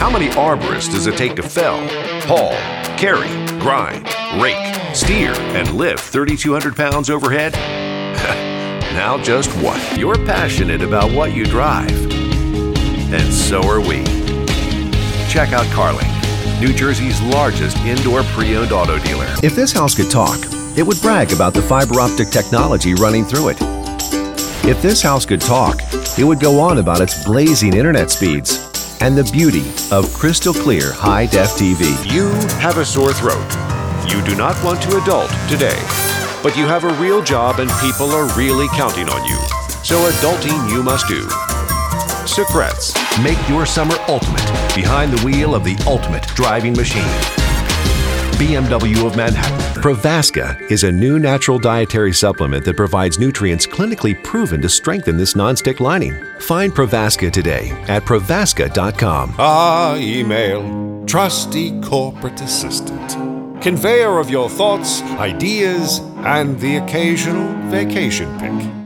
How many arborists does it take to fell, haul, carry, grind, rake, steer, and lift 3,200 pounds overhead? Now just one. You're passionate about what you drive. And so are we. Check out Carling, New Jersey's largest indoor pre-owned auto dealer. If this house could talk, it would brag about the fiber optic technology running through it. If this house could talk, it would go on about its blazing internet speeds and the beauty of crystal clear high-def TV. You have a sore throat. You do not want to adult today, but you have a real job and people are really counting on you. So adulting you must do. Secrets. Make your summer ultimate behind the wheel of the ultimate driving machine. BMW of Manhattan. Provaska is a new natural dietary supplement that provides nutrients clinically proven to strengthen this nonstick lining. Find Provaska today at Provaska.com. Email, trusty corporate assistant, conveyor of your thoughts, ideas, and the occasional vacation pick.